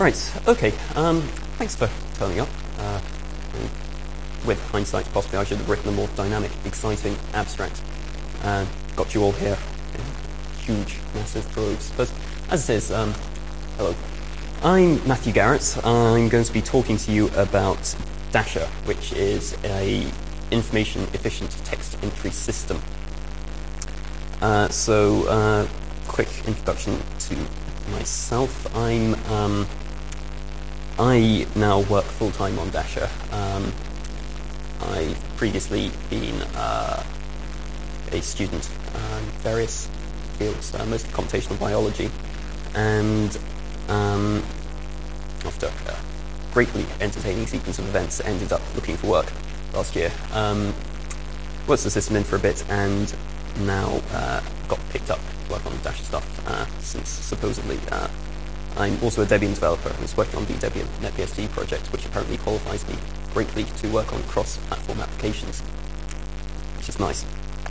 Right, okay. Thanks for turning up. With hindsight, possibly I should have written a more dynamic, exciting abstract. Got you all here in huge, massive droves. But as it is, hello. I'm Matthew Garrett. I'm going to be talking to you about Dasher, which is a information-efficient text entry system. Quick introduction to myself. I now work full-time on Dasher. I've previously been a student in various fields, mostly computational biology, and after a greatly entertaining sequence of events, ended up looking for work last year. Worked the system in for a bit, and now got picked up to work on Dasher stuff, since supposedly I'm also a Debian developer who's working on the Debian NetBSD project, which apparently qualifies me greatly to work on cross-platform applications, which is nice.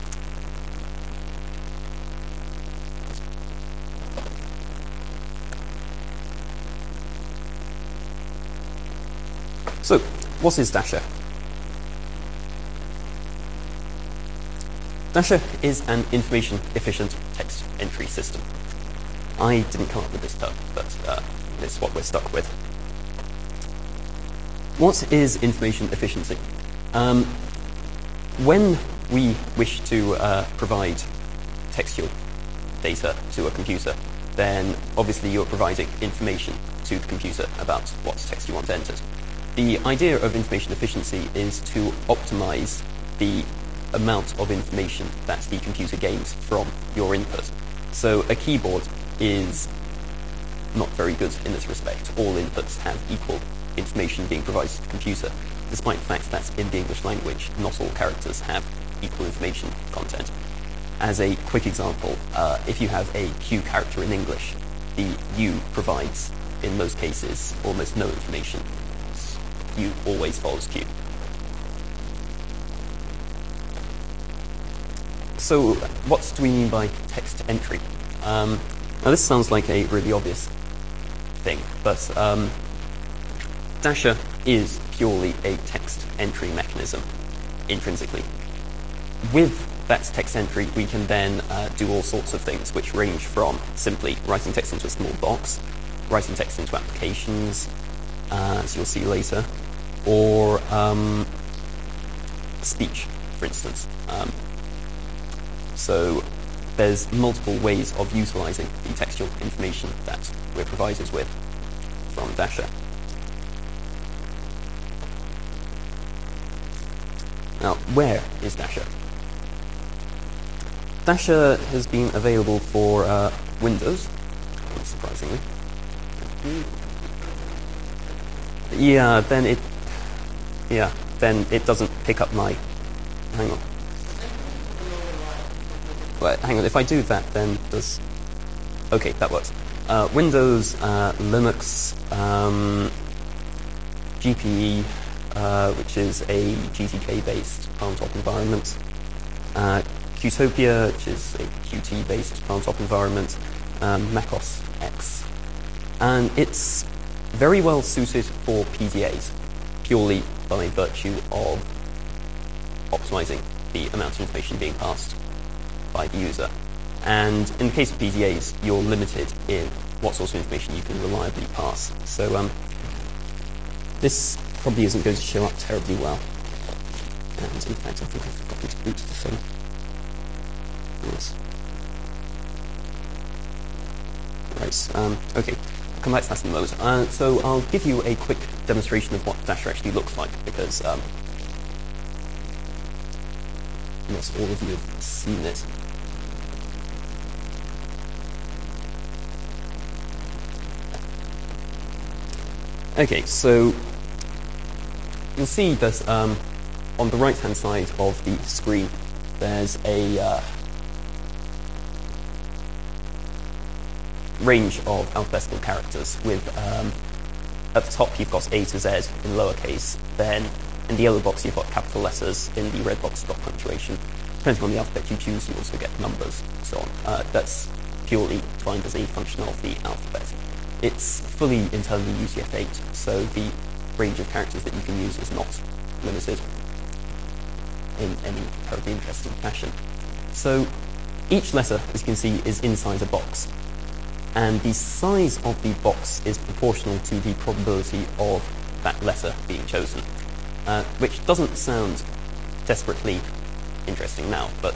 So, what is Dasher? Dasher is an information-efficient text entry system. I didn't come up with this term, but it's what we're stuck with. What is information efficiency? When we wish to provide textual data to a computer, then obviously you're providing information to the computer about what text you want entered. The idea of information efficiency is to optimize the amount of information that the computer gains from your input. So a keyboard is not very good in this respect. All inputs have equal information being provided to the computer, despite the fact that in the English language, not all characters have equal information content. As a quick example, if you have a Q character in English, the U provides, in most cases, almost no information. U always follows Q. So, what do we mean by text entry? Now this sounds like a really obvious thing, but Dasher is purely a text entry mechanism, intrinsically. With that text entry, we can then do all sorts of things, which range from simply writing text into a small box, writing text into applications, as you'll see later, or speech, for instance. So there's multiple ways of utilizing the textual information that we're provided with from Dasher. Now, where is Dasher? Dasher has been available for Windows, unsurprisingly. Then it doesn't pick up my... Hang on. Well, hang on, if I do that, then does... Okay, that works. Windows, Linux, GPE, which is a GTK-based palm-top environment, Qtopia, which is a Qt-based palm-top environment, Mac OS X. And it's very well suited for PDAs, purely by virtue of optimizing the amount of information being passed by the user. And in the case of PDAs, you're limited in what sort of information you can reliably pass. So this probably isn't going to show up terribly well. And in fact, I think I've forgotten to boot the thing. Yes. Right, okay. I'll come back to that in a moment. So I'll give you a quick demonstration of what Dasher actually looks like, because almost all of you have seen it. Okay, so you'll see that on the right-hand side of the screen, there's a range of alphabetical characters with, at the top you've got A to Z in lowercase, then in the yellow box you've got capital letters, in the red box dot punctuation. Depending on the alphabet you choose, you also get numbers and so on. That's purely defined as a function of the alphabet. it's fully internally UTF-8, so the range of characters that you can use is not limited in any terribly interesting fashion. So each letter, as you can see, is inside a box, and the size of the box is proportional to the probability of that letter being chosen, which doesn't sound desperately interesting now, but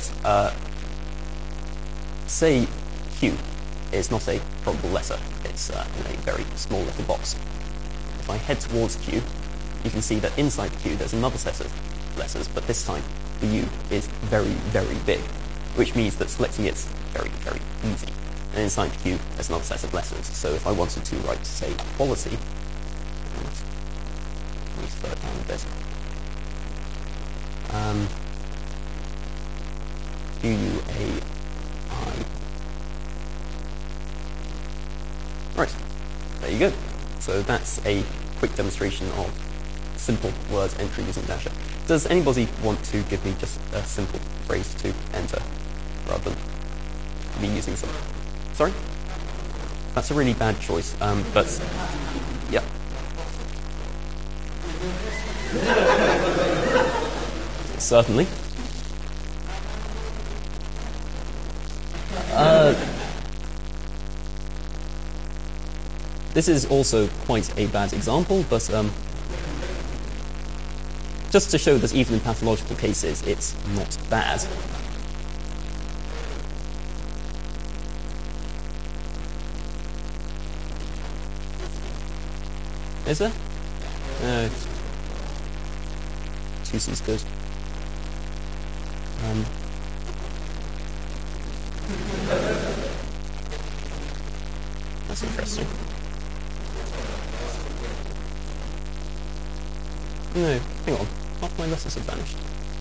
say Q is not a probable letter. It's in a very small little box. If I head towards Q, you can see that inside Q there's another set of letters, but this time the U is very, very big, which means that selecting it's very, very easy. And inside Q there's another set of letters. So if I wanted to write, say, quality, let me slow it down a bit. QUAI. Right, there you go. So that's a quick demonstration of simple word entry using Dasher. Does anybody want to give me just a simple phrase to enter rather than me using some? Sorry? That's a really bad choice, but yeah. Certainly. This is also quite a bad example, but just to show that even in pathological cases, it's not bad. Is there? No. 2C's good. That's interesting. No, hang on. Half my letters have vanished.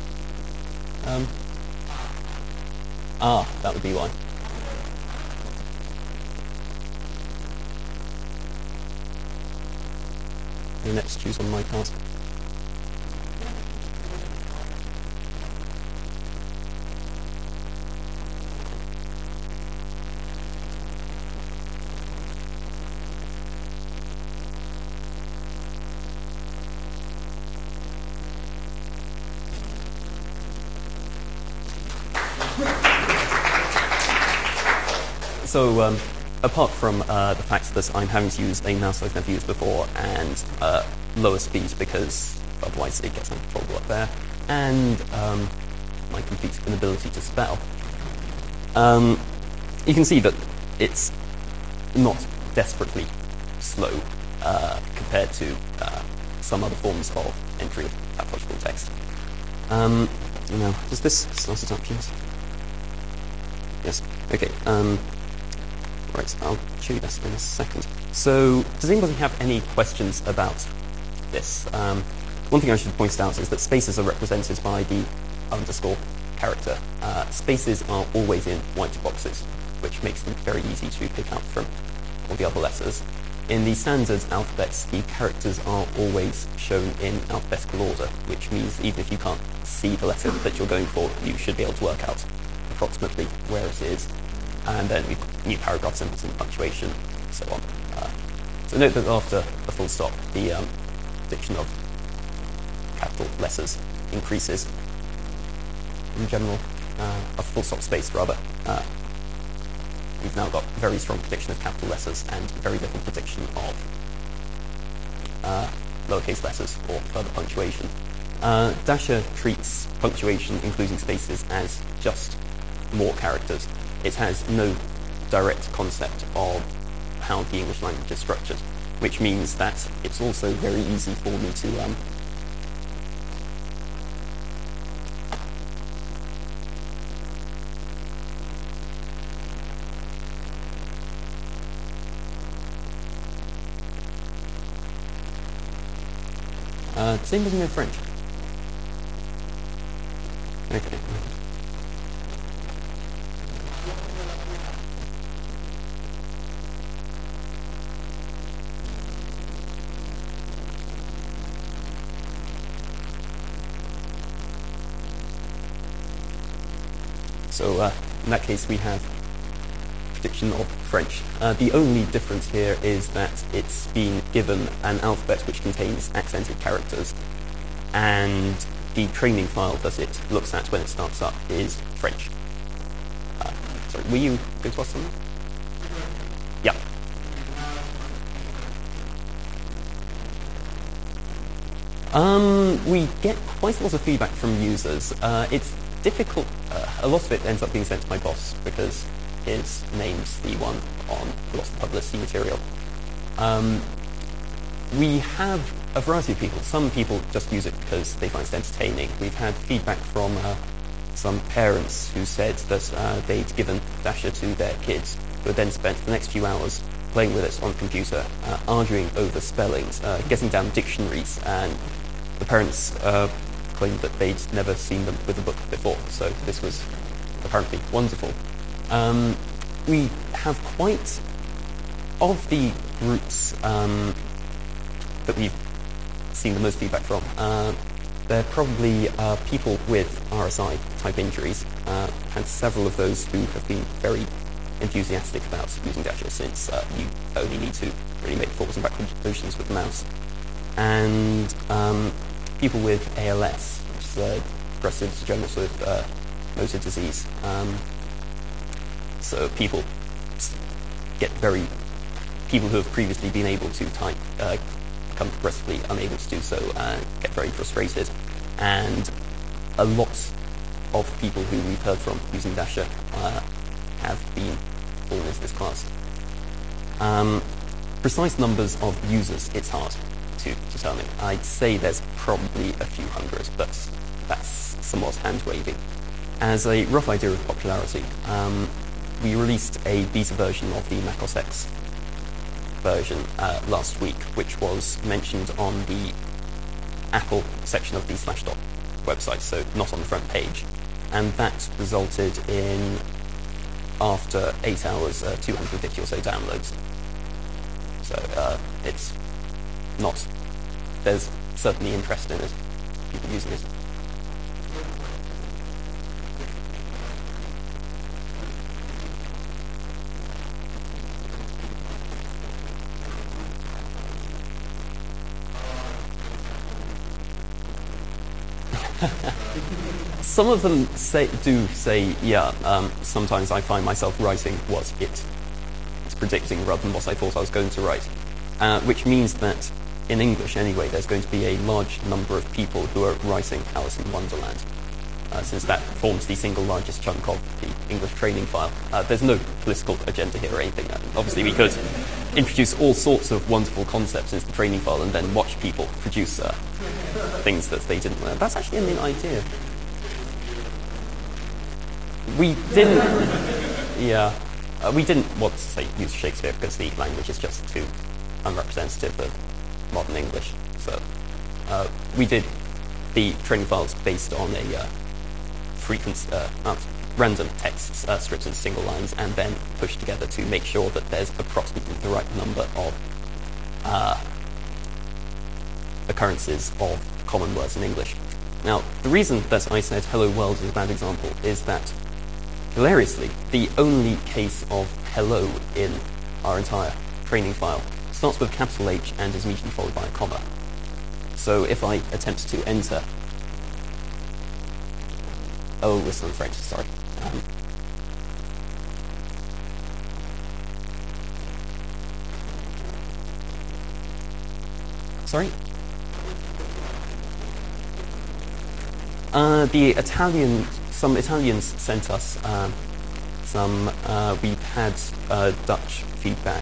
That would be why. Let's choose on my card. So, apart from the fact that I'm having to use a mouse I've never used before and lower speed because otherwise it gets uncontrollable up there, and my complete inability to spell, you can see that it's not desperately slow compared to some other forms of entry of pathological text. Does this start it up, please? Yes. Okay. Right, I'll show you this in a second. So, does anybody have any questions about this? One thing I should point out is that spaces are represented by the underscore character. Spaces are always in white boxes, which makes them very easy to pick out from all the other letters. In the standard alphabets, the characters are always shown in alphabetical order, which means even if you can't see the letter that you're going for, you should be able to work out approximately where it is. And then we've got new paragraph symbols and punctuation, and so on. So note that after a full stop, the prediction of capital letters increases. In general, a full stop space rather. We've now got very strong prediction of capital letters and very little prediction of lowercase letters or further punctuation. Dasher treats punctuation, including spaces, as just more characters. It has no direct concept of how the English language is structured, which means that it's also very easy for me to same thing in French. Okay. So in that case, we have diction of French. The only difference here is that it's been given an alphabet which contains accented characters, and the training file that it looks at when it starts up is French. Sorry, were you going to ask something? Yeah. We get quite a lot of feedback from users. It's difficult. A lot of it ends up being sent to my boss because his name's the one on a lot of the publicity material. We have a variety of people. Some people just use it because they find it entertaining. We've had feedback from some parents who said that they'd given Dasher to their kids, who had then spent the next few hours playing with it on the computer, arguing over spellings, getting down dictionaries, and the parents claimed that they'd never seen them with a book before, so this was apparently wonderful. We have quite, of the groups that we've seen the most feedback from, they're probably people with RSI type injuries, and several of those who have been very enthusiastic about using Dasher, since you only need to really make forwards and backwards motions with the mouse. And people with ALS, which is a progressive degenerative motor disease. So people who have previously been able to type become progressively unable to do so and get very frustrated. And a lot of people who we've heard from using Dasher have been fallen into this class. Precise numbers of users, it's hard to determine. I'd say there's probably a few hundred, but that's somewhat hand-wavy. As a rough idea of popularity, we released a beta version of the Mac OS X version last week, which was mentioned on the Apple section of the Slashdot website, so not on the front page. And that resulted in, after 8 hours, 250 or so downloads. So it's not, there's certainly interest in it, people using it. Some of them do say, yeah, sometimes I find myself writing what it's predicting rather than what I thought I was going to write. Which means that, in English anyway, there's going to be a large number of people who are writing Alice in Wonderland, since that forms the single largest chunk of the English training file. There's no political agenda here or anything. Obviously, we could introduce all sorts of wonderful concepts into the training file and then watch people produce things that they didn't learn. That's actually a neat idea. We didn't want to say use Shakespeare because the language is just too unrepresentative of modern English. So we did the training files based on a random texts stripped into single lines and then pushed together to make sure that there's approximately the right number of occurrences of common words in English. Now, the reason that I said hello world is a bad example is that, hilariously, the only case of hello in our entire training file starts with a capital H and is immediately followed by a comma. So if I attempt to enter... Oh, it's not French, sorry. Sorry? Some Italians sent us we've had Dutch feedback.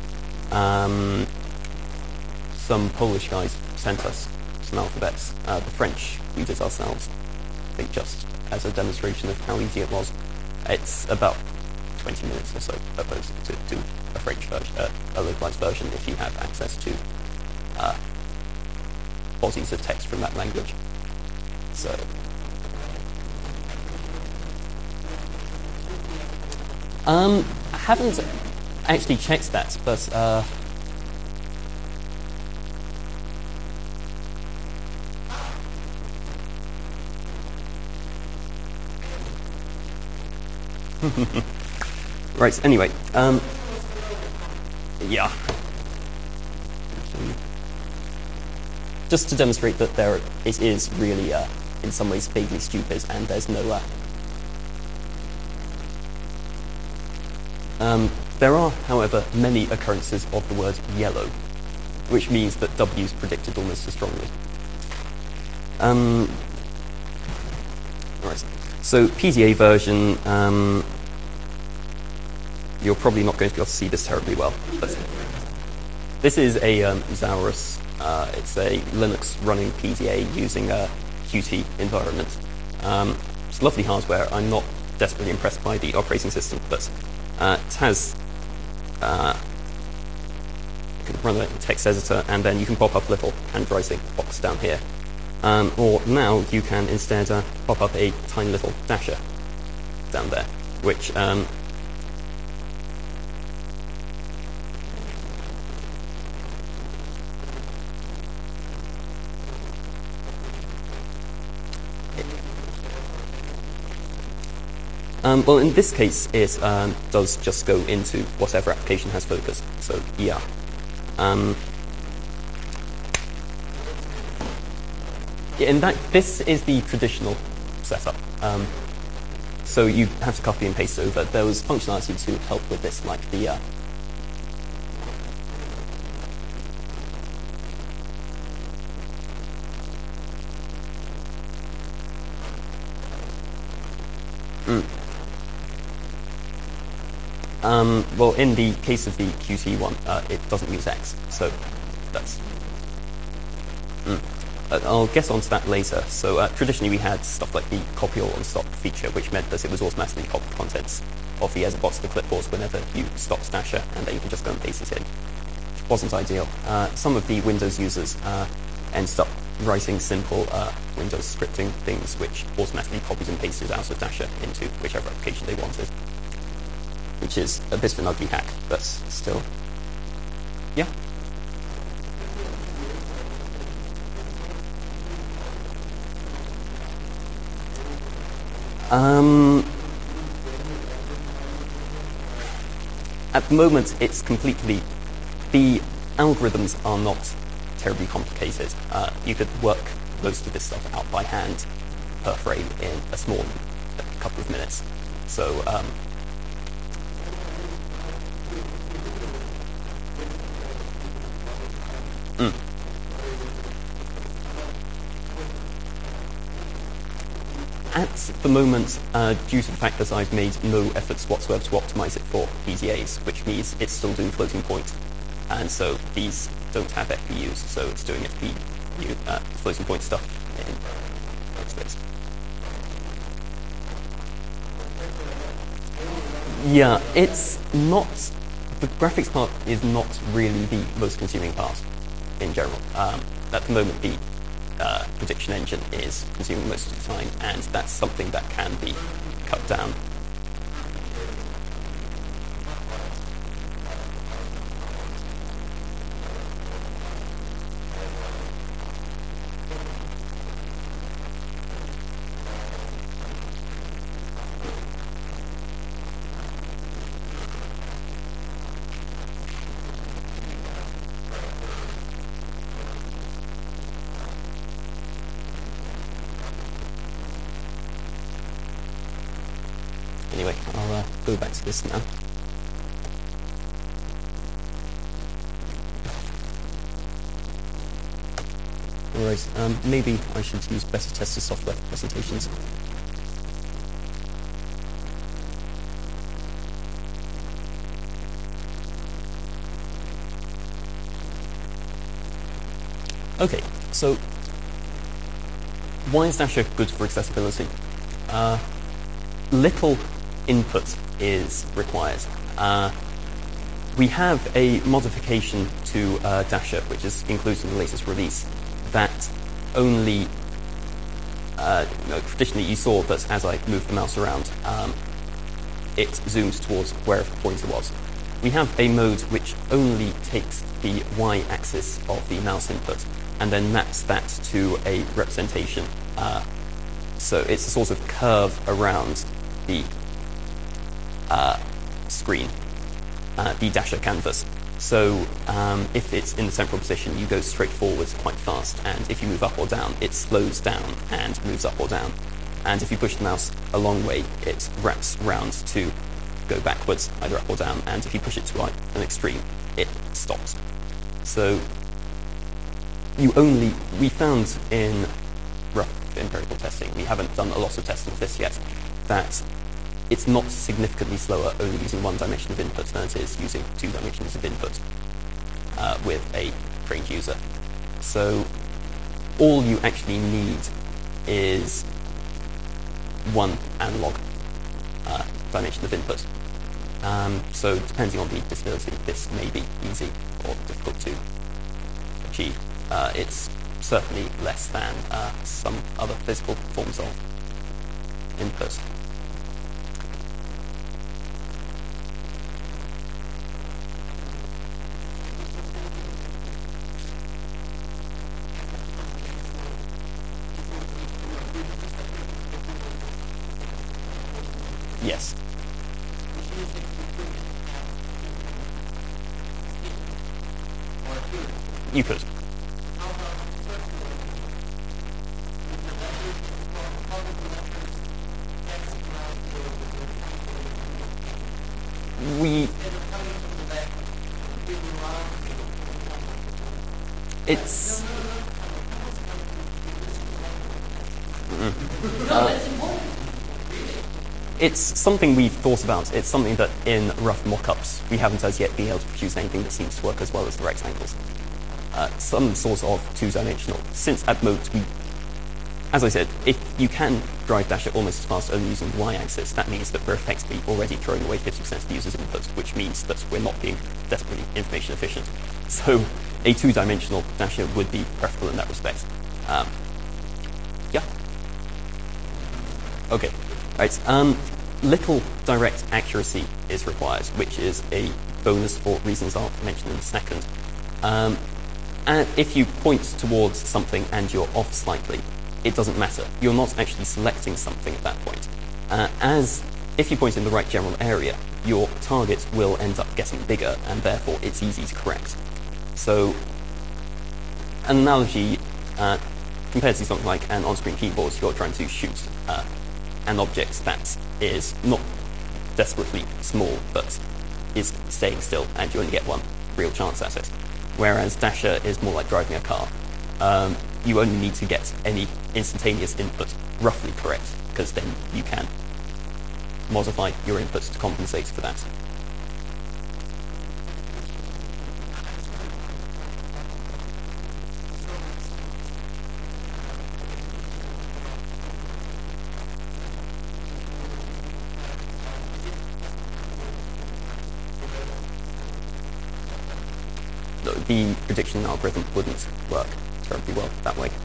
Some Polish guys sent us some alphabets. The French we did ourselves, I think, just as a demonstration of how easy it was. It's about 20 minutes or so opposed to do a French version, a localized version, if you have access to bodies of text from that language. So I haven't actually checked that, but Right, anyway, yeah. Just to demonstrate that it is really, in some ways, vaguely stupid, and there's no... there are, however, many occurrences of the word yellow, which means that W is predicted almost as strongly. Right. So PDA version, you're probably not going to be able to see this terribly well, but this is a Zaurus. It's a Linux running PDA using a Qt environment. It's lovely hardware. I'm not desperately impressed by the operating system, but it has you can run a text editor, and then you can pop up a little handwriting box down here. Or now you can instead pop up a tiny little dasher down there, which well, in this case, it does just go into whatever application has focus. So, yeah. In that, this is the traditional setup. So you have to copy and paste over. There was functionality to help with this, like the well, in the case of the Qt one, it doesn't use X, so that's... I'll get onto that later. So traditionally we had stuff like the copy all on stop feature, which meant that it was automatically copy contents of the ESA box to the clipboard whenever you stopped Dasher, and then you can just go and paste it in. Which wasn't ideal. Some of the Windows users ended up writing simple Windows scripting things which automatically copied and pasted out of Dasher into whichever application they wanted. Which is a bit of an ugly hack, but still, yeah. At the moment, it's completely... The algorithms are not terribly complicated. You could work most of this stuff out by hand per frame in a small couple of minutes. So, At the moment, due to the fact that I've made no efforts whatsoever to optimize it for PDAs, which means it's still doing floating point, and so these don't have FPUs, so it's doing FPU, floating point stuff in space. Yeah, it's not... The graphics part is not really the most consuming part in general. At the moment, the prediction engine is consuming most of the time, and that's something that can be cut down. Anyway, I'll go back to this now. Alright, maybe I should use better tester software for presentations. Okay, so why is Dasher good for accessibility? Little input is required. We have a modification to Dasher, which is included in the latest release, that only, traditionally you saw that as I moved the mouse around, it zoomed towards wherever the pointer was. We have a mode which only takes the y-axis of the mouse input and then maps that to a representation. So it's a sort of curve around the screen, the dasher canvas. So if it's in the central position, you go straight forwards quite fast, and if you move up or down, it slows down and moves up or down. And if you push the mouse a long way, it wraps round to go backwards, either up or down, and if you push it to an extreme, it stops. So we found in rough empirical testing, we haven't done a lot of testing of this yet, that it's not significantly slower only using one dimension of input than it is using 2 dimensions of input with a trained user. So all you actually need is one analog dimension of input. So depending on the disability, this may be easy or difficult to achieve. It's certainly less than some other physical forms of input. Yes. You could. It's something we've thought about. It's something that in rough mock-ups we haven't as yet been able to produce anything that seems to work as well as the rectangles. Some sort of two-dimensional. Since at most as I said, if you can drive Dasher almost as fast only using the y-axis, that means that we're effectively already throwing away 50% of the user's input, which means that we're not being desperately information efficient. So a two-dimensional Dasher would be preferable in that respect. Yeah. Okay. Right. Little direct accuracy is required, which is a bonus for reasons I'll mention in a second. And if you point towards something and you're off slightly, it doesn't matter. You're not actually selecting something at that point. As if you point in the right general area, your target will end up getting bigger, and therefore it's easy to correct. So an analogy compared to something like an on-screen keyboard, you're trying to shoot an object that is not desperately small, but is staying still, and you only get one real chance at it. Whereas Dasher is more like driving a car. You only need to get any instantaneous input roughly correct, because then you can modify your input to compensate for that. The prediction algorithm wouldn't work terribly well that way.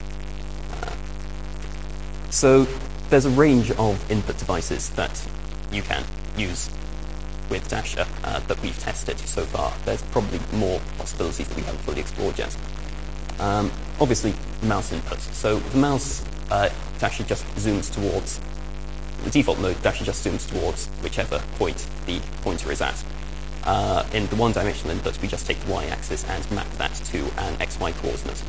So there's a range of input devices that you can use with Dasher that we've tested so far. There's probably more possibilities that we haven't fully explored yet. Obviously, mouse input. So the mouse, Dasher just zooms towards, the default mode, Dasher just zooms towards whichever point the pointer is at. In the one-dimensional input, we just take the y-axis and map that to an xy coordinate.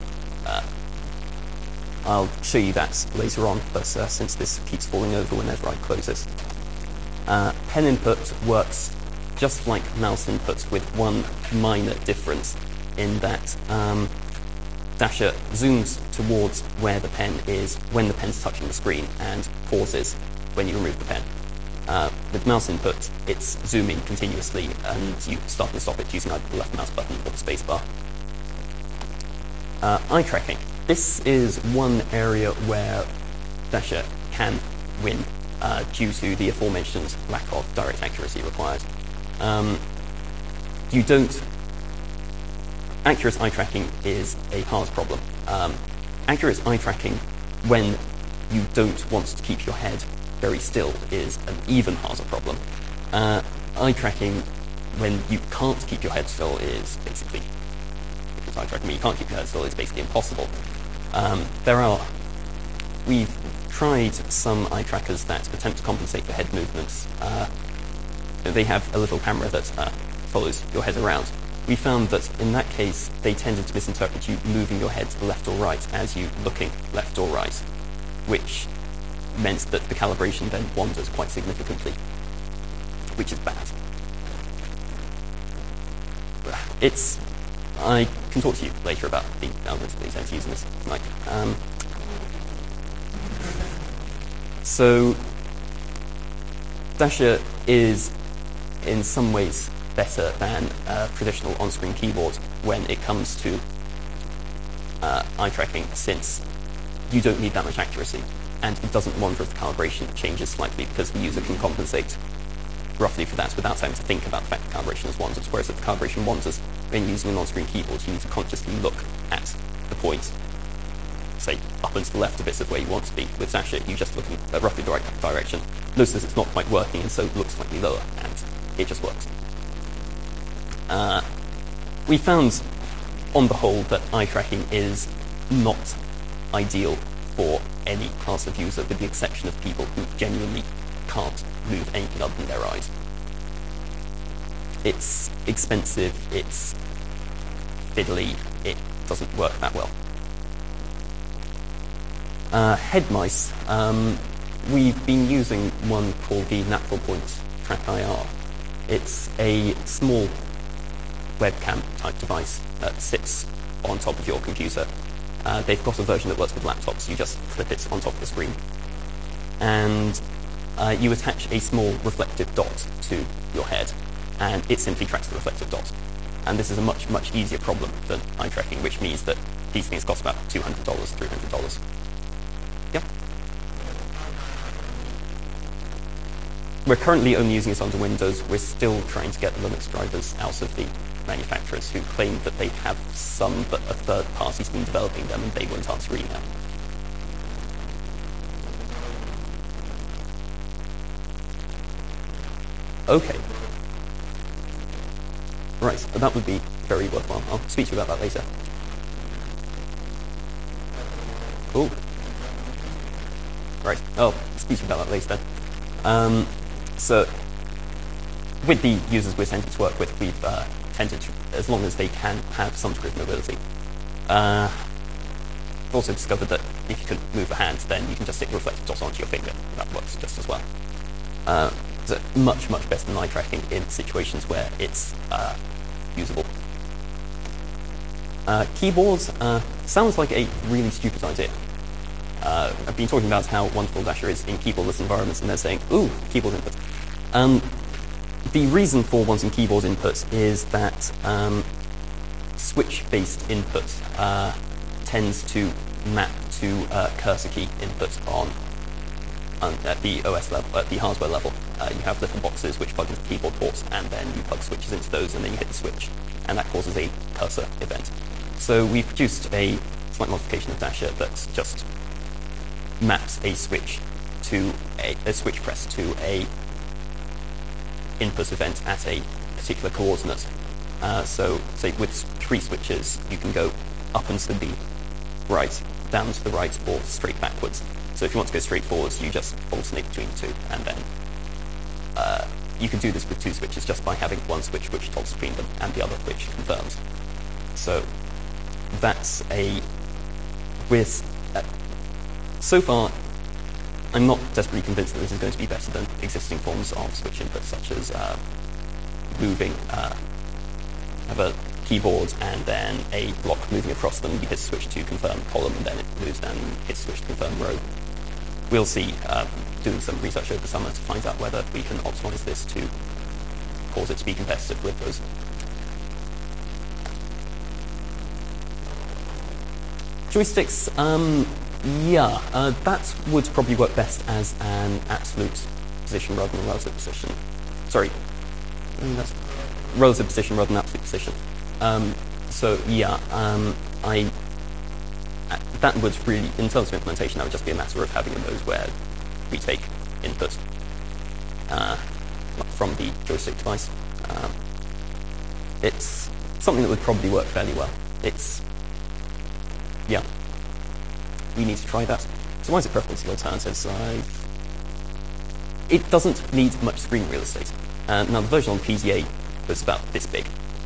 I'll show you that later on, but since this keeps falling over whenever I close this. Pen input works just like mouse input with one minor difference in that Dasher zooms towards where the pen is when the pen's touching the screen and pauses when you remove the pen. With mouse input, it's zooming continuously, and you start and stop it using either the left mouse button or the space bar. Eye tracking. This is one area where Dasher can win due to the aforementioned lack of direct accuracy required. Accurate eye tracking is a hard problem. Accurate eye tracking when you don't want to keep your head very still is an even harder problem. Eye tracking when you can't keep your head still is basically, because eye tracking when you can't keep your head still is basically impossible. We've tried some eye trackers that attempt to compensate for head movements. they have a little camera that follows your head around. We found that in that case, they tended to misinterpret you moving your head to the left or right as you looking left or right, which meant that the calibration then wanders quite significantly, which is bad. I can talk to you later about the elements that they tend to use in this tonight. So Dasher is in some ways better than a traditional on-screen keyboard when it comes to eye tracking, since you don't need that much accuracy, and it doesn't wander if the calibration changes slightly, because the user can compensate roughly for that without having to think about the fact that calibration has wandered. Whereas if the calibration wanders when you're using an on-screen keyboard, you need to consciously look at the point, say up and to the left a bit of where you want to be. With Dasher, you're just looking at roughly the right direction. Notice it's not quite working, and so it looks slightly lower, and it just works. We found, on the whole, that eye tracking is not ideal for any class of user, with the exception of people who genuinely can't move anything other than their eyes. It's expensive, it's fiddly, it doesn't work that well. Head mice, we've been using one called the Natural Point Track IR. It's a small webcam type device that sits on top of your computer. They've got a version that works with laptops. You just clip it on top of the screen. And you attach a small reflective dot to your head, and it simply tracks the reflective dot. And this is a much, much easier problem than eye tracking, which means that these things cost about $200, $300. Yep. We're currently only using it under Windows. We're still trying to get Linux drivers out of the manufacturers, who claim that they have some, but a third party's been developing them and they won't answer email. Okay. Right, but that would be very worthwhile. I'll speak to you about that later. Cool. Right, I'll speak to you about that later then. So, with the users we're tending to work with, we've tended to, as long as they can have some degree of mobility. We've also discovered that if you can move a hand, then you can just stick the reflective dot onto your finger. That works just as well. So much, much better than eye tracking in situations where it's usable. Keyboards sounds like a really stupid idea. I've been talking about how wonderful Dasher is in keyboardless environments, and they're saying, ooh, keyboard input. The reason for wanting keyboard input is that switch-based input tends to map to cursor key input at the OS level, at the hardware level. You have little boxes which plug into the keyboard ports, and then you plug switches into those, and then you hit the switch, and that causes a cursor event. So we've produced a slight modification of Dasher that just maps a switch to a switch press to a input event at a particular coordinate. So, say with 3 switches, you can go up and to the right, down to the right, or straight backwards. So if you want to go straight forwards, you just alternate between the two, and then you can do this with 2 switches just by having one switch which toggles between them and the other which confirms. So that's so far, I'm not desperately convinced that this is going to be better than existing forms of switch input, such as moving, have a keyboard and then a block moving across them. You hit switch to confirm column, and then it moves down and hit switch to confirm row. We'll see, doing some research over the summer to find out whether we can optimize this to cause it to be competitive with those. Joysticks, that would probably work best as an absolute position rather than a relative position. Sorry, that's relative position rather than absolute position. That would really, in terms of implementation, that would just be a matter of having those where we take input from the joystick device. It's something that would probably work fairly well. We need to try that. So why is it preferable to alternatives? It doesn't need much screen real estate. Now, the version on PDA was about this big.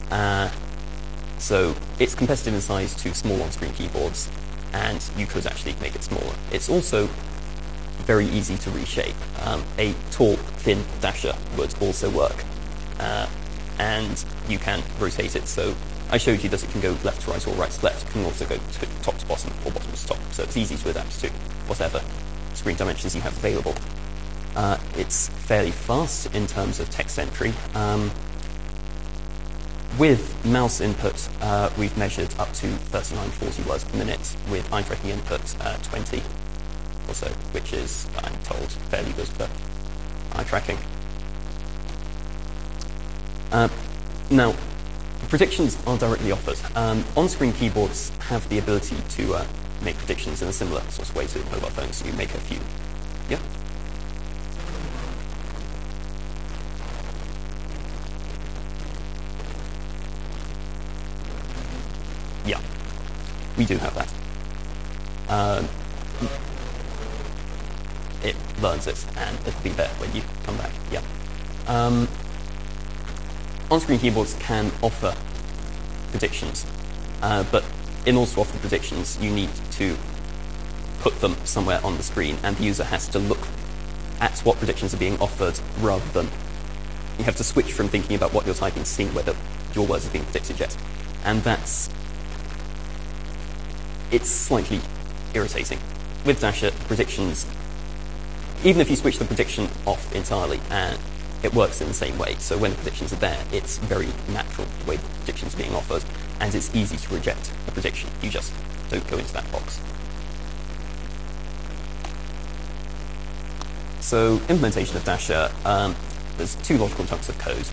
So it's competitive in size to small on-screen keyboards, and you could actually make it smaller. It's also very easy to reshape. A tall, thin dasher would also work, and you can rotate it. So I showed you that it can go left to right or right to left. It can also go top to bottom or bottom to top. So it's easy to adapt to whatever screen dimensions you have available. It's fairly fast in terms of text entry. With mouse input, we've measured up to 39, 40 words per minute. With eye tracking input, 20 or so, which is, I'm told, fairly good for eye tracking. Now, predictions are directly offered. On-screen keyboards have the ability to make predictions in a similar sort of way to mobile phones. So you make a few. Yeah? Yeah, we do have that. It learns it, and it'll be there when you come back. Yeah. On-screen keyboards can offer predictions, but in order to offer predictions, you need to put them somewhere on the screen, and the user has to look at what predictions are being offered rather than you have to switch from thinking about what you're typing to seeing whether your words are being predicted yet. And it's slightly irritating. With Dasher, predictions, even if you switch the prediction off entirely, and it works in the same way. So when the predictions are there, it's very natural the way the predictions are being offered, and it's easy to reject a prediction. You just don't go into that box. So implementation of Dasher, there's two logical chunks of code.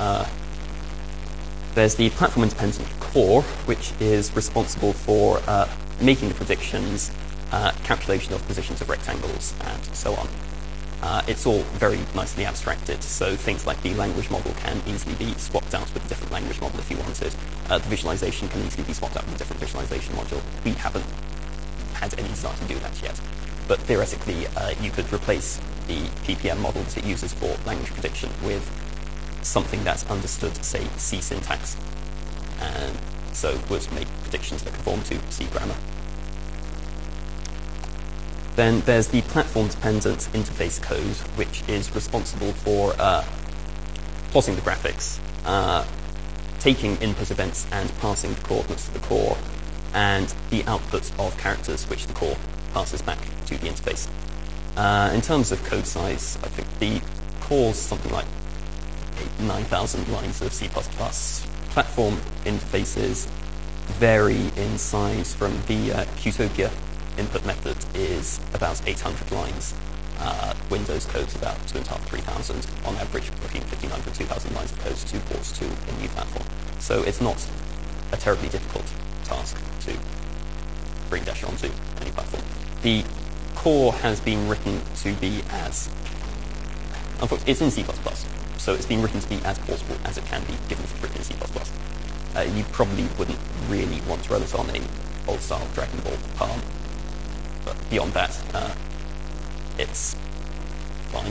There's the platform-independent core, which is responsible for making the predictions, calculation of positions of rectangles, and so on. It's all very nicely abstracted, so things like the language model can easily be swapped out with a different language model if you wanted. The visualization can easily be swapped out with a different visualization module. We haven't had any desire to do that yet, but theoretically you could replace the PPM model that it uses for language prediction with something that's understood, say, C syntax, and so would make predictions that conform to C grammar. Then there's the platform-dependent interface code, which is responsible for plotting the graphics, taking input events and passing the coordinates to the core, and the output of characters which the core passes back to the interface. In terms of code size, I think the core's something like 9,000 lines of C++. Platform interfaces vary in size from the Qtopia input method is about 800 lines. Windows code's about 2,500 to 3,000 on average, between 1,500 to 2,000 lines of code to port to a new platform. So it's not a terribly difficult task to bring Dasher onto any platform. The core has been written to be as, unfortunately, it's in C++, so it's been written to be as portable as it can be, given it's written in C++. You probably wouldn't really want to run it on a old-style Dragon Ball Palm, but beyond that, it's fine.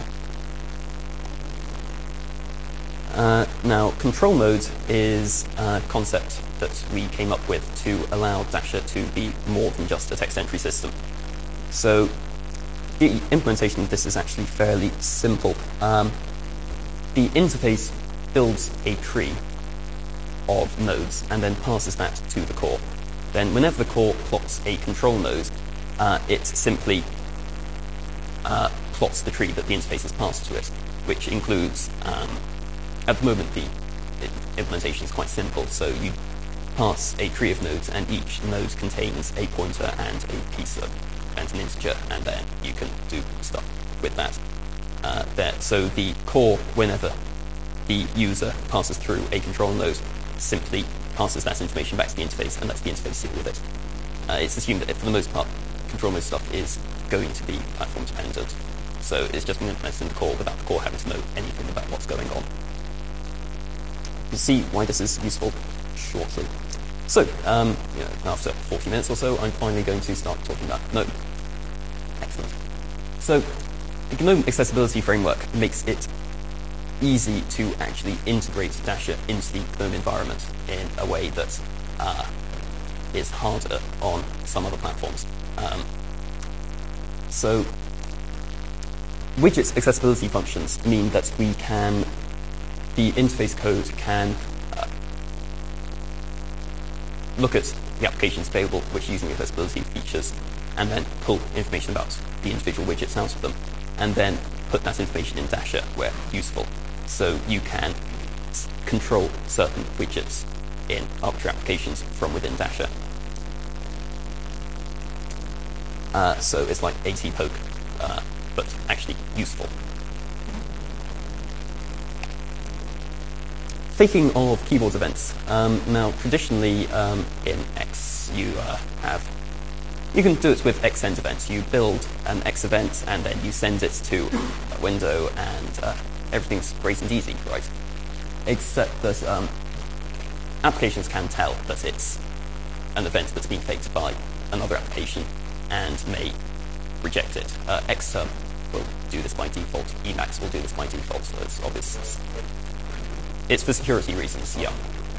Now, control mode is a concept that we came up with to allow Dasher to be more than just a text entry system. So the implementation of this is actually fairly simple. The interface builds a tree of nodes and then passes that to the core. Then whenever the core plots a control node, it simply plots the tree that the interface has passed to it, which includes, at the moment the implementation is quite simple, so you pass a tree of nodes and each node contains a pointer and a piece of and an integer, and then you can do stuff with that there. So the core, whenever the user passes through a control node, simply passes that information back to the interface and lets the interface deal with it. It's assumed that for the most part, control node stuff is going to be platform dependent. So it's just been implemented in the core without the core having to know anything about what's going on. You'll see why this is useful shortly. So, after 40 minutes or so, I'm finally going to start talking about GNOME. Excellent. So, the GNOME Accessibility Framework makes it easy to actually integrate Dasher into the GNOME environment in a way that is harder on some other platforms. So widgets accessibility functions mean that the interface code can look at the applications available which are using accessibility features, and then pull information about the individual widgets out of them, and then put that information in Dasher where useful. So you can control certain widgets in arbitrary applications from within Dasher. So it's like AT-poke, but actually useful. Faking of keyboard events. Now, traditionally in X, you can do it with Xsend events. You build an X event and then you send it to a window, and everything's great and easy, right? Except that applications can tell that it's an event that's been faked by another application and may reject it. Xterm will do this by default. Emacs will do this by default, so it's obvious. It's for security reasons, yeah.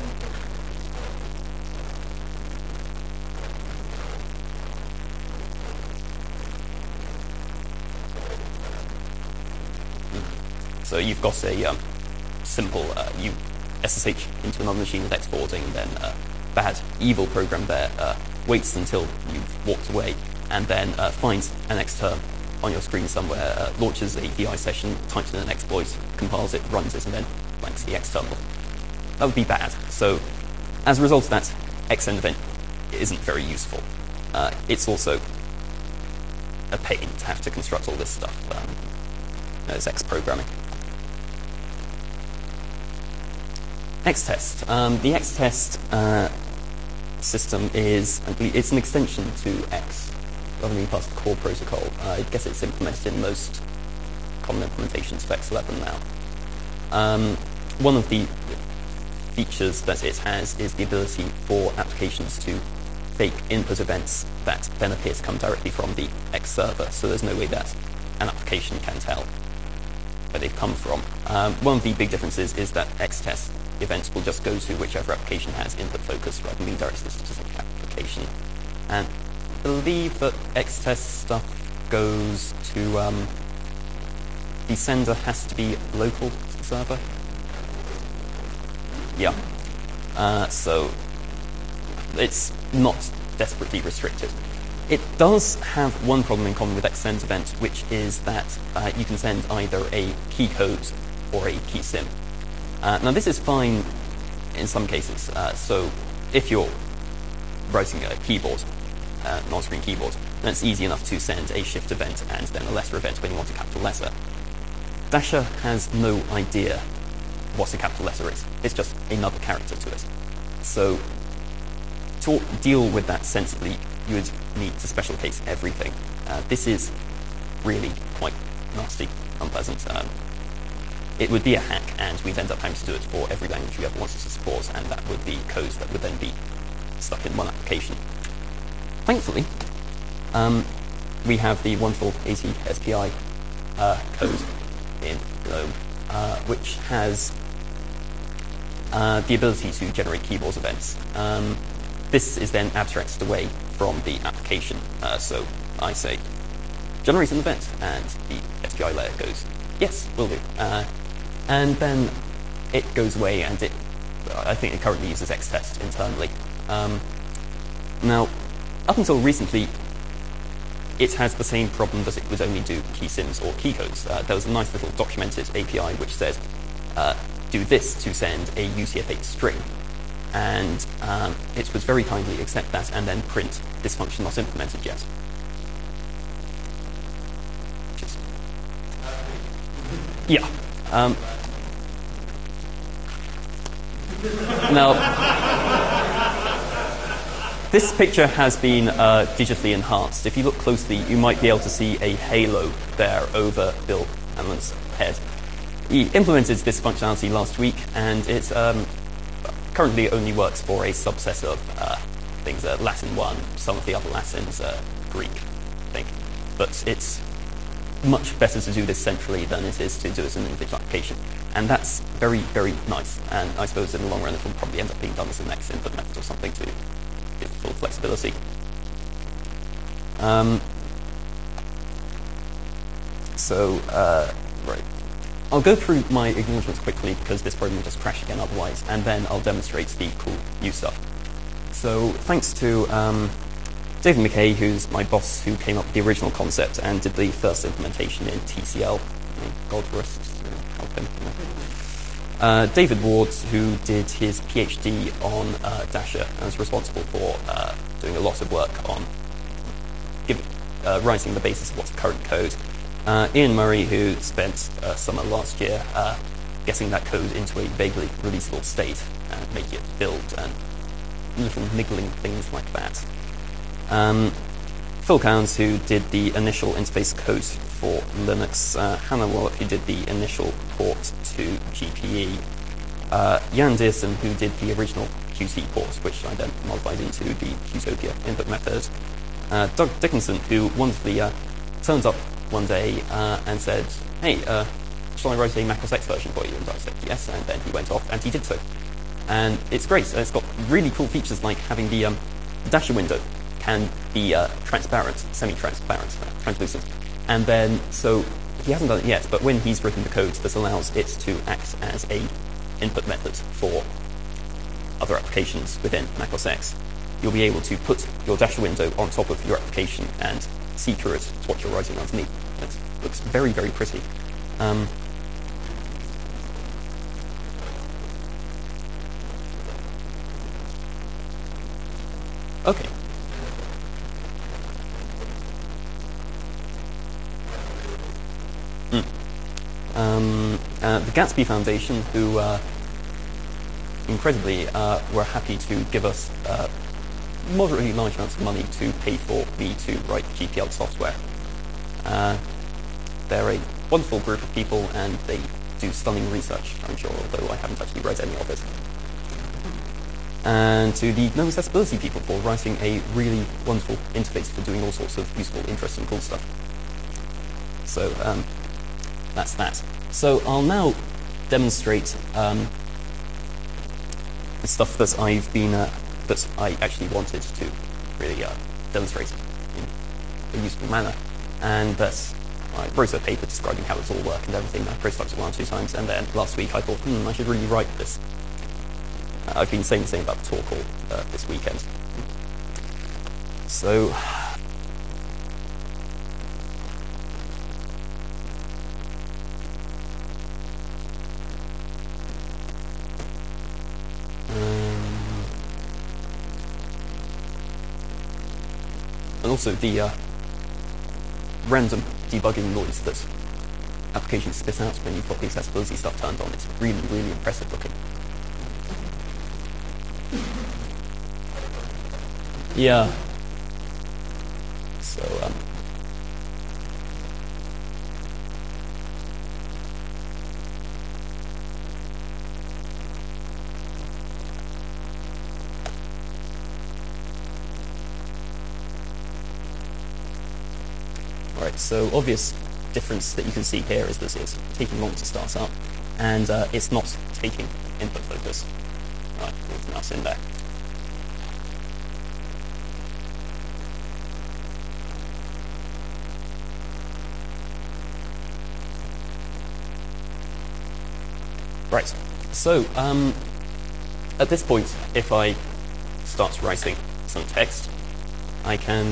So you've got a simple you SSH into another machine with X forwarding, and then a bad, evil program there waits until you've walked away, and then finds an Xterm on your screen somewhere, launches a VI session, types in an exploit, compiles it, runs it, and then blanks the X terminal. That would be bad. So as a result of that, Xsend event isn't very useful. It's also a pain to have to construct all this stuff. It's X programming. Xtest. The Xtest system it's an extension to X, rather than being part of the core protocol. I guess it's implemented in most common implementations of X11 now. One of the features that it has is the ability for applications to fake input events that then appear to come directly from the X server, so there's no way that an application can tell where they've come from. One of the big differences is that Xtest events will just go to whichever application has input focus rather than being directed to a specific application. And I believe that Xtest stuff goes to the sender has to be local to the server. Yeah. So it's not desperately restricted. It does have one problem in common with Xsend event, which is that you can send either a key code or a key sim. Now this is fine in some cases. So if you're writing a keyboard, non-screen keyboard, then it's easy enough to send a shift event and then a letter event when you want a capital letter. Dasher has no idea what a capital letter is. It's just another character to it. So to deal with that sensibly, you would need to special case everything. This is really quite nasty, unpleasant. It would be a hack, and we'd end up having to do it for every language we ever wanted to support, and that would be code that would then be stuck in one application. Thankfully, we have the wonderful AT-SPI code in GNOME, which has the ability to generate keyboard events. This is then abstracted away from the application. So I say, generate an event, and the SPI layer goes, yes, will do. And then it goes away, and I think it currently uses Xtest internally. Now, up until recently, it has the same problem that it would only do key sims or key codes. There was a nice little documented API which said, do this to send a UTF-8 string. And it would very kindly accept that and then print this function not implemented yet. Yeah. Now, this picture has been digitally enhanced. If you look closely, you might be able to see a halo there over Bill Hanlon's head. He implemented this functionality last week, and it currently only works for a subset of things. Latin 1, some of the other Latins, Greek, I think. But it's much better to do this centrally than it is to do it as an individual application. And that's very, very nice. And I suppose in the long run, it will probably end up being done as an X input method or something to give full flexibility. Right. I'll go through my acknowledgements quickly because this program will just crash again otherwise, and then I'll demonstrate the cool new stuff. So thanks to David McKay, who's my boss, who came up with the original concept and did the first implementation in TCL. God rest, help him. David Ward, who did his PhD on Dasher and is responsible for doing a lot of work on writing the basis of what's current code. Ian Murray, who spent summer last year getting that code into a vaguely releasable state and making it build and little niggling things like that. Phil Cowens, who did the initial interface code for Linux. Hannah Wallach, who did the initial port to GPE. Jan Dearson, who did the original Qt port, which I then modified into the Qtopia input method. Doug Dickinson, who wonderfully turned up one day and said, hey, shall I write a Mac OS X version for you? And I said, yes, and then he went off and he did so. And it's great. It's got really cool features like having the Dasher window can be transparent, semi-transparent, translucent. And then, so he hasn't done it yet, but when he's written the code, this allows it to act as a input method for other applications within Mac OS X. You'll be able to put your Dasher window on top of your application and see through it to what you're writing underneath. It looks very, very pretty. Okay. The Gatsby Foundation, who incredibly were happy to give us moderately large amounts of money to pay for me to write GPL software. They're a wonderful group of people and they do stunning research, I'm sure, although I haven't actually read any of it. And to the GNOME accessibility people for writing a really wonderful interface for doing all sorts of useful, interesting, cool stuff. So that's that. So I'll now demonstrate the stuff that I've been that I actually wanted to really demonstrate in a useful manner, and that I wrote a paper describing how it's all work and everything. I prototyped it 1 or 2 times, and then last week I thought, I should really write this. I've been saying the same about the talk all this weekend. So, and also the random debugging noise that applications spit out when you've got the accessibility stuff turned on. It's really, really impressive looking. Yeah. So, right, so obvious difference that you can see here is that it's taking long to start up, and it's not taking input focus. Right, there's mouse in there. Right, so at this point, if I start writing some text, I can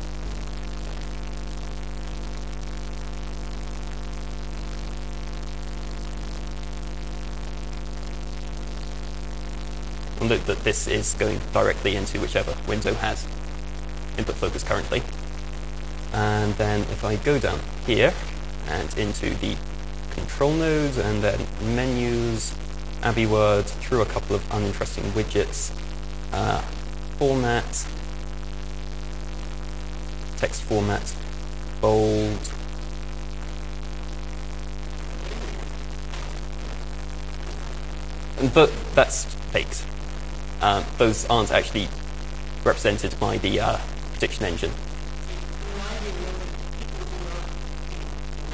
note that this is going directly into whichever window has input focus currently. And then if I go down here and into the control nodes and then menus, AbiWord, through a couple of uninteresting widgets, format, text format, bold, but that's faked. Those aren't actually represented by the prediction engine.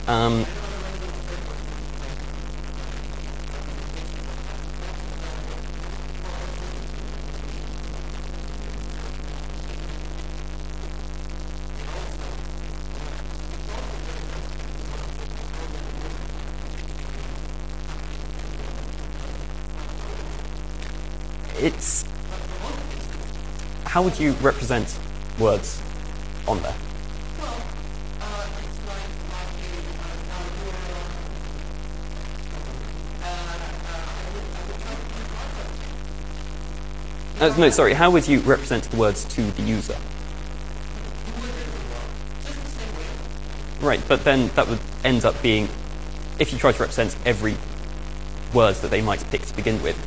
It's... How would you represent words on there? No, sorry, how would you represent the words to the user? Right, but then that would end up being, if you try to represent every word that they might pick to begin with.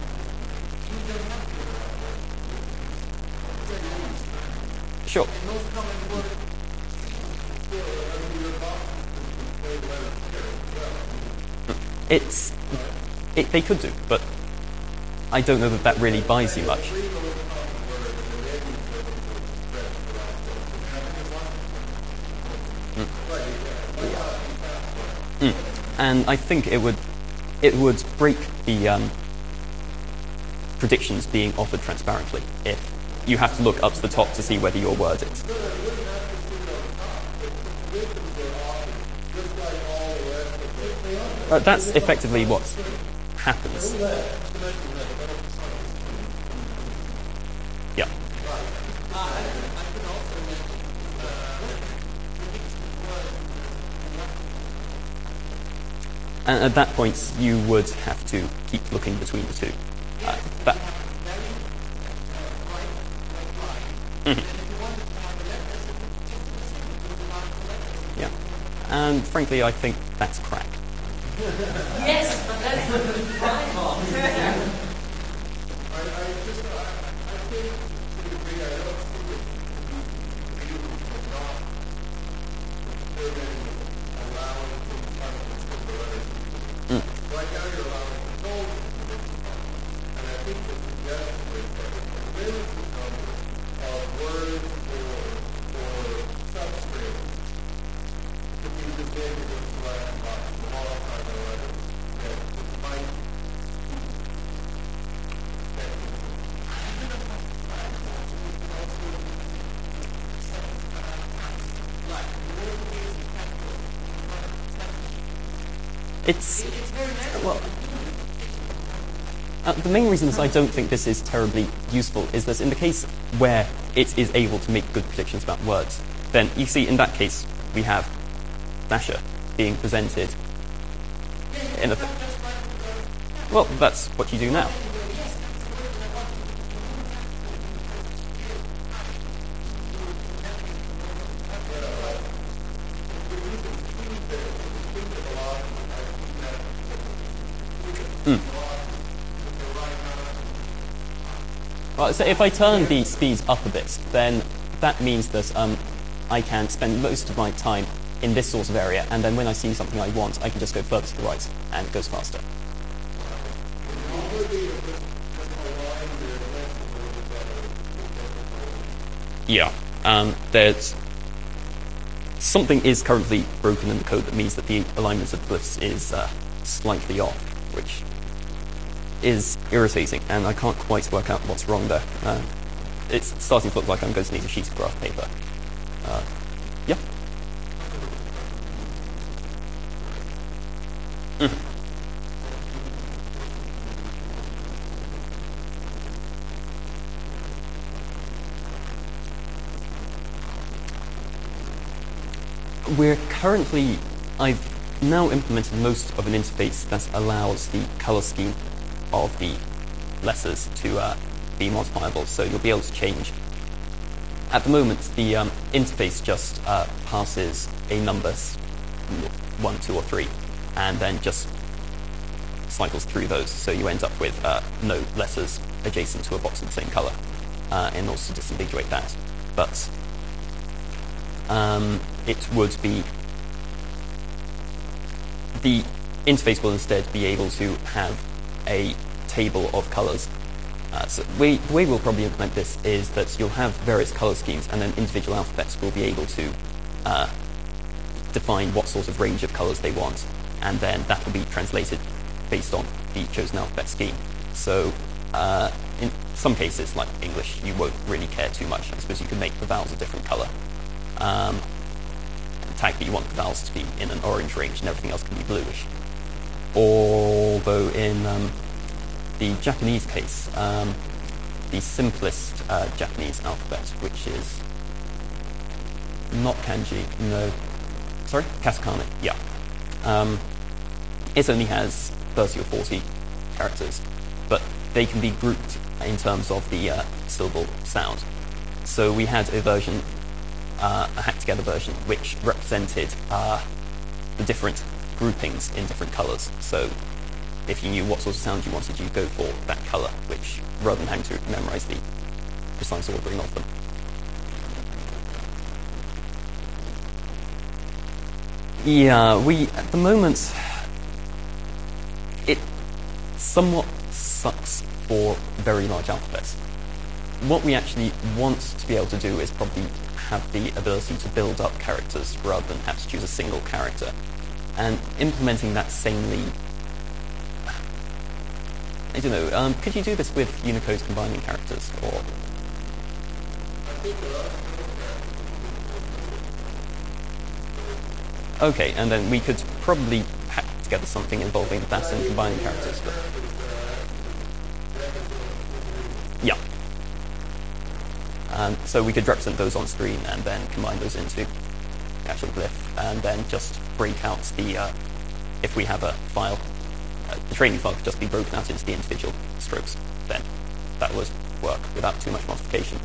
Sure. They could do, but I don't know that that really buys you much. And I think it would break the predictions being offered transparently if you have to look up to the top to see whether your word is. That's effectively what happens. Yeah. And at that point, you would have to keep looking between the two. Yeah. And frankly, I think that's crack. Yes, but that's right now you're allowing control, and I think the suggestion is that if the limited number of words or substrings could be disabled with select box, modify the letters, that it might It's well. The main reasons I don't think this is terribly useful is that in the case where it is able to make good predictions about words, then you see in that case we have Dasher being presented in a... Well, that's what you do now. Well, so if I turn the speeds up a bit, then that means that I can spend most of my time in this sort of area, and then when I see something I want, I can just go further to the right, and it goes faster. Yeah, there's... Something is currently broken in the code that means that the alignment of glyphs is slightly off, which is irritating, and I can't quite work out what's wrong there. It's starting to look like I'm going to need a sheet of graph paper. Yeah. We're currently... I've now implemented most of an interface that allows the color scheme of the letters to be modifiable, so you'll be able to change. At the moment, the interface just passes a number 1, 2, or 3, and then just cycles through those, so you end up with no letters adjacent to a box of the same color in order to disambiguate that. But it would be... The interface will instead be able to have a table of colors. So the way we'll probably implement this is that you'll have various color schemes, and then individual alphabets will be able to define what sort of range of colors they want, and then that will be translated based on the chosen alphabet scheme. So in some cases, like English, you won't really care too much. I suppose you can make the vowels a different color. The tag that you want the vowels to be in an orange range, and everything else can be bluish. Although in the Japanese case, the simplest Japanese alphabet, which is not kanji, no, sorry, katakana, yeah. It only has 30 or 40 characters, but they can be grouped in terms of the syllable sound. So we had a version, a hacked together version, which represented the different groupings in different colours. So if you knew what sort of sound you wanted, you'd go for that colour, which rather than having to memorise the precise ordering of them. Yeah, at the moment, it somewhat sucks for very large alphabets. What we actually want to be able to do is probably have the ability to build up characters rather than have to choose a single character. And implementing that sanely, I don't know, could you do this with Unicode combining characters, or? Okay, and then we could probably hack together something involving that and combining characters, but yeah. So we could represent those on screen and then combine those into the actual glyph, and then just break out the, if we have a file, the training file could just be broken out into the individual strokes, then that would work without too much modification.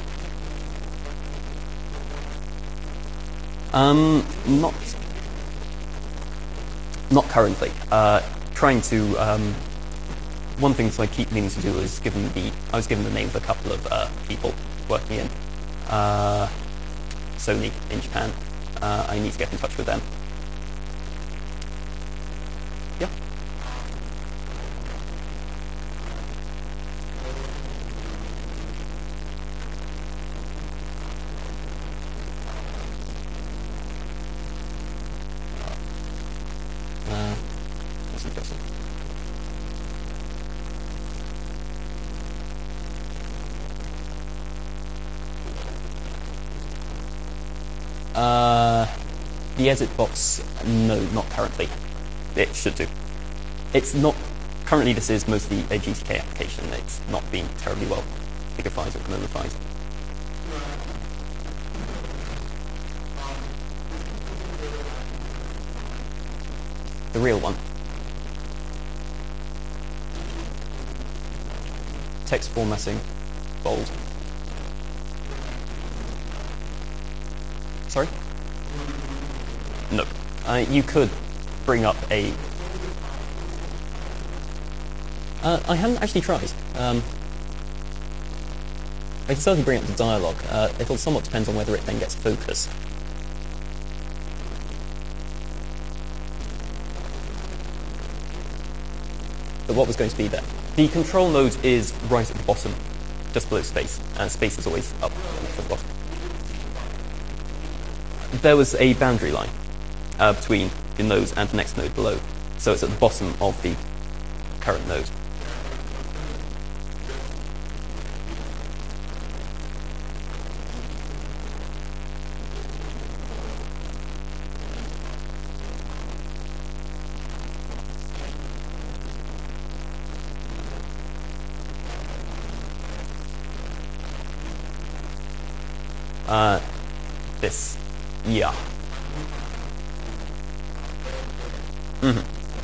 Not currently. Trying to, one thing that I keep meaning to do is I was given the names of a couple of people working in Sony in Japan. I need to get in touch with them. Yeah. That's interesting. The edit box, no, not currently. It should do. It's not, currently this is mostly a GTK application. It's not been terribly well figurified or canonified. The real one. Text formatting, bold. Sorry? No. You could bring up a... I haven't actually tried. I can certainly bring up the dialogue. It'll somewhat depend on whether it then gets focus. But what was going to be there? The control node is right at the bottom, just below space, and space is always up at the bottom. There was a boundary line between the node and the next node below, so it's at the bottom of the current node. This, yeah. Mm-hmm.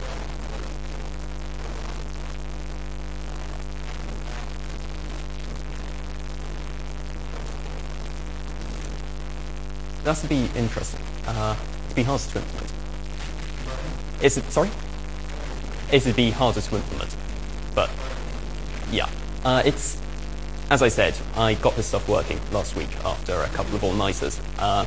That would be interesting. It'd be harder to implement. Is it, sorry? It would be harder to implement, but yeah. It's, as I said, I got this stuff working last week after a couple of all-nighters.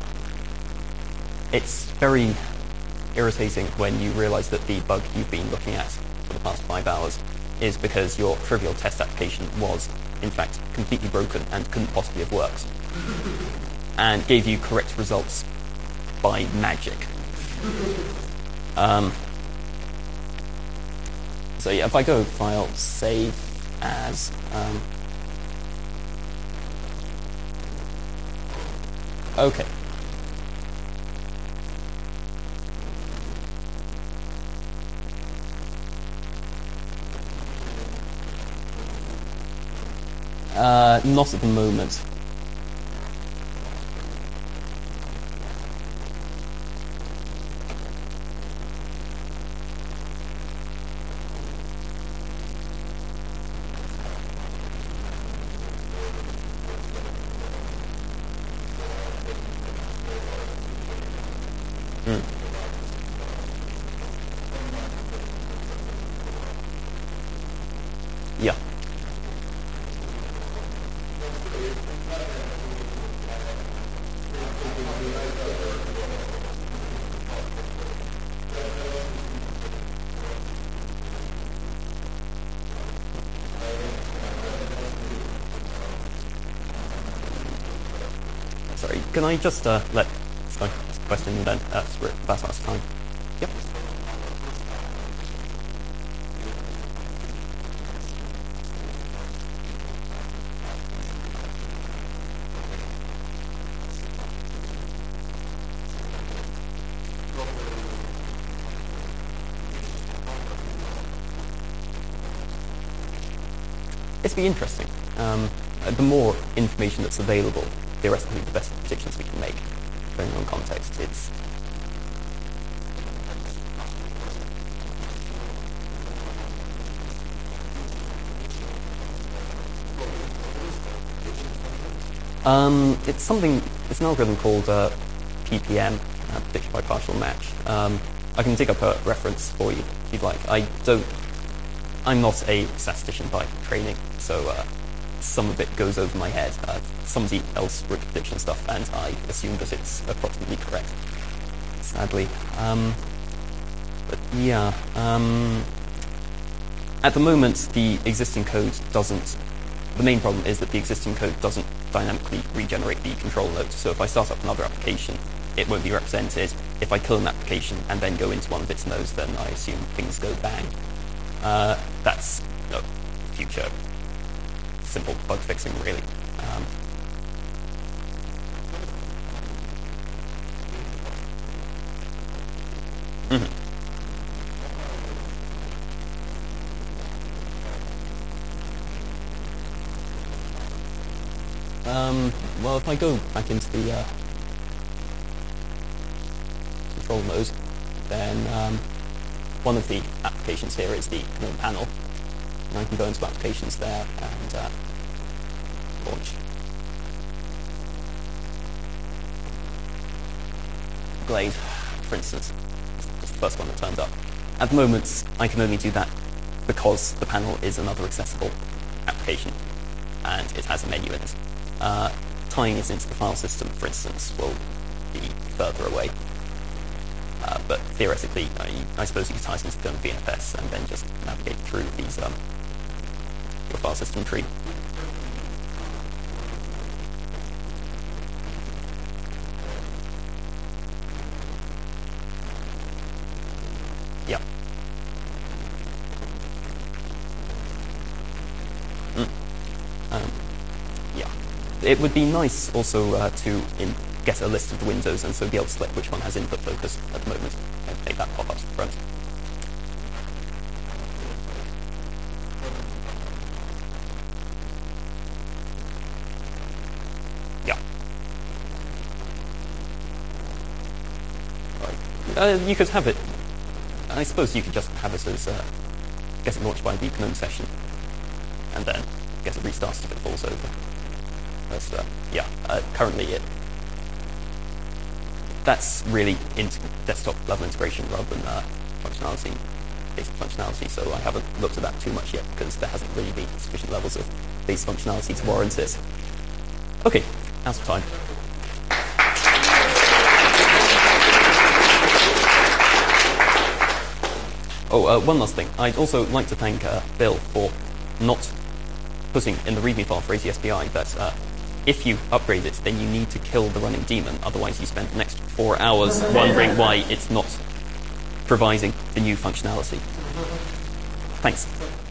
It's very irritating when you realize that the bug you've been looking at for the past 5 hours is because your trivial test application was, in fact, completely broken and couldn't possibly have worked, and gave you correct results by magic. So yeah, if I go File, Save As, okay. Not at the moment. Yeah. Sorry, can I just let Sky ask a question and then pass last time? Yep. It's be interesting. The more information that's available, theoretically, the best predictions we can make, depending on context. It's something. It's an algorithm called PPM, prediction by partial match. I can dig up a reference for you if you'd like. I'm not a statistician by training, so some of it goes over my head. Somebody else wrote prediction stuff, and I assume that it's approximately correct, sadly. But yeah, at the moment, the existing code doesn't. The main problem is that the existing code doesn't dynamically regenerate the control node. So if I start up another application, it won't be represented. If I kill an application and then go into one of its nodes, then I assume things go bang. That's future simple bug fixing, really. Well, if I go back into the control node, then one of the applications here is the GNOME panel. And I can go into applications there and launch. Glade, for instance, is the first one that turned up. At the moment, I can only do that because the panel is another accessible application and it has a menu in it. Tying it into the file system, for instance, will be further away. But theoretically, I suppose you could tie it into the VNFS and then just navigate through these your file system tree. Yeah. Yeah. It would be nice also to get a list of the windows and so be able to select which one has input focus at the moment and make that pop up to the front. Yeah. Right. You could have it. I suppose you could just have it as get it launched by the GNOME session and then get it restarted if it falls over. But yeah, currently that's really desktop level integration rather than functionality, basic functionality. So I haven't looked at that too much yet because there hasn't really been sufficient levels of base functionality to warrant it. Okay, out of time. Oh, one last thing. I'd also like to thank Bill for not putting in the README file for ATSPI that if you upgrade it, then you need to kill the running daemon. Otherwise, you spend the next 4 hours wondering why it's not providing the new functionality. Thanks.